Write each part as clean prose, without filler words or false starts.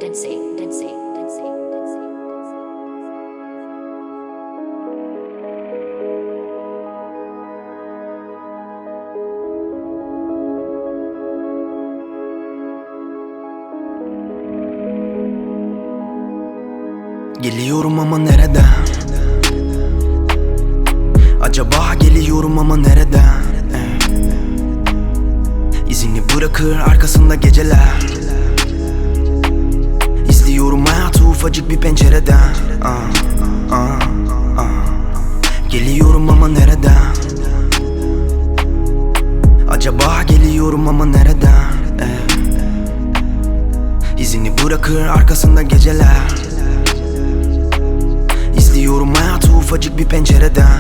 Geliyorum ama nereden? Acaba geliyorum ama nereden? İzini bırakır arkasında geceler. İzliyorum hayatı ufacık bir pencereden. Geliyorum ama nereden? Acaba geliyorum ama nereden? İzini bırakır arkasında geceler. İzliyorum hayatı ufacık bir pencereden.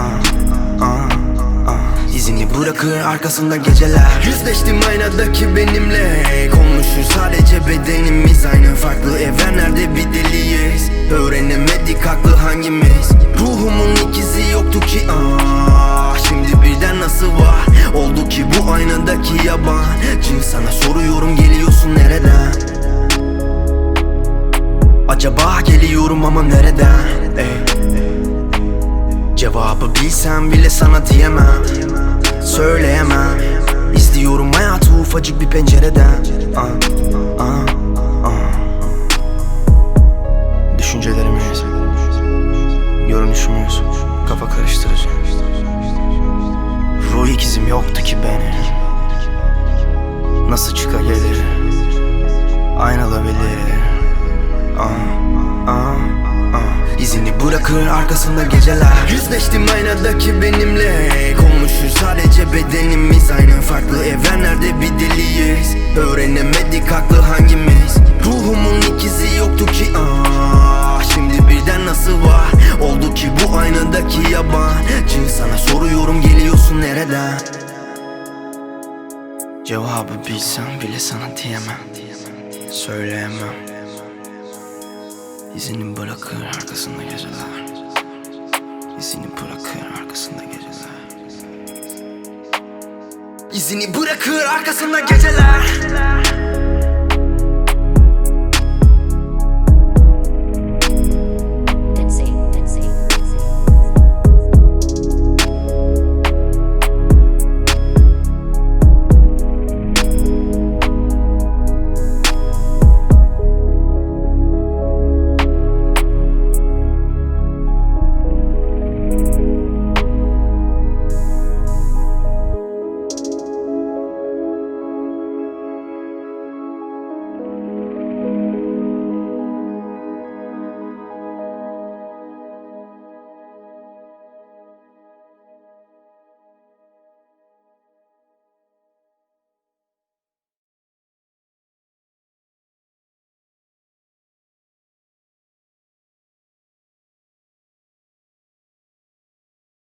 İzini bırakır arkasında geceler. Yüzleştim aynadaki benimle. Konuşur sadece bedenimiz. Aynı farklı evrenlerde bir deliyiz. Öğrenemedik haklı hangimiz. Ruhumun ikizi yoktu ki. Şimdi birden nasıl var? Oldu ki bu aynadaki yabancı. Sana soruyorum geliyorsun nereden? Acaba geliyorum ama nereden? Cevabı bilsem bile sana diyemem, söyleyemem. İzliyorum hayatı ufacık bir pencereden. Düşüncelerimiz, görünüşümüz kafa karıştırıcı. Ruh ikizim yoktu ki benim. Nasıl çıkabilir? Ayrılabilir. İzini bırakır arkasında geceler. Yüzleştim aynadaki benimle. Konuşur sadece bedenimiz. Aynı farklı evrenlerde bir deliyiz. Öğrenemedik haklı hangimiz. Ruhumun ikizi yoktu ki. Şimdi birden nasıl var? Oldu ki bu aynadaki yabancı. Sana soruyorum geliyorsun nereden? Cevabı bilsem bile sana diyemem, söyleyemem. İzini bırakır arkasında geceler. İzini bırakır arkasında geceler. İzini bırakır arkasında geceler.